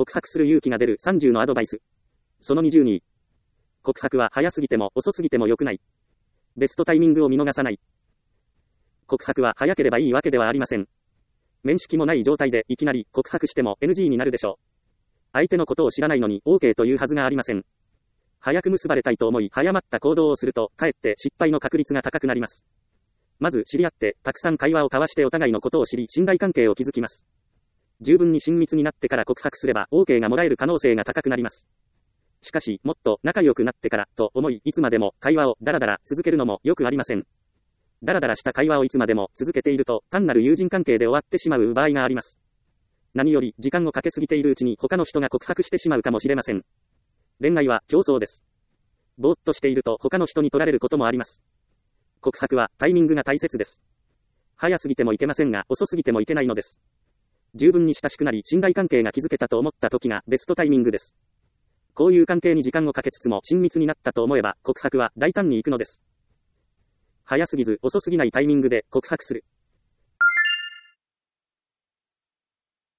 告白する勇気が出る30のアドバイス。その20に、告白は早すぎても遅すぎても良くない。ベストタイミングを見逃さない。告白は早ければいいわけではありません。面識もない状態でいきなり告白しても NG になるでしょう。相手のことを知らないのに OK というはずがありません。早く結ばれたいと思い早まった行動をすると、かえって失敗の確率が高くなります。まず知り合って、たくさん会話を交わしてお互いのことを知り、信頼関係を築きます。十分に親密になってから告白すれば、OK がもらえる可能性が高くなります。しかし、もっと仲良くなってから、と思い、いつまでも会話をダラダラ続けるのもよくありません。ダラダラした会話をいつまでも続けていると、単なる友人関係で終わってしまう場合があります。何より、時間をかけすぎているうちに他の人が告白してしまうかもしれません。恋愛は競争です。ぼーっとしていると他の人に取られることもあります。告白はタイミングが大切です。早すぎてもいけませんが、遅すぎてもいけないのです。十分に親しくなり、信頼関係が築けたと思った時がベストタイミングです。こういう関係に時間をかけつつも親密になったと思えば、告白は大胆に行くのです。早すぎず遅すぎないタイミングで告白する。